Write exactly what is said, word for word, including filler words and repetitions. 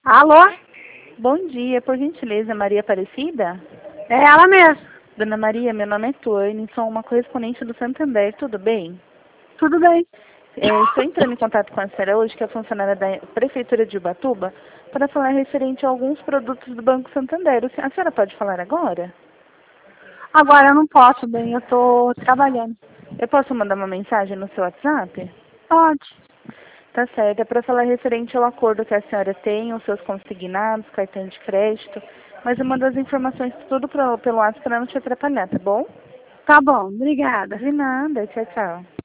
Alô? Bom dia, por gentileza, Maria Aparecida? É ela mesmo. Dona Maria, meu nome é Tuane, sou uma correspondente do Santander, tudo bem? Tudo bem. É, estou entrando em contato com a senhora hoje, que é funcionária da Prefeitura de Ubatuba, para falar referente a alguns produtos do Banco Santander. A senhora pode falar agora? Agora eu não posso, bem, eu estou trabalhando. Eu posso mandar uma mensagem no seu WhatsApp? Pode. Tá certo, é para falar referente ao acordo que a senhora tem, os seus consignados, cartão de crédito, mas eu mando as informações tudo pro, pelo WhatsApp para não te atrapalhar, tá bom? Tá bom, obrigada. De nada, tchau, tchau.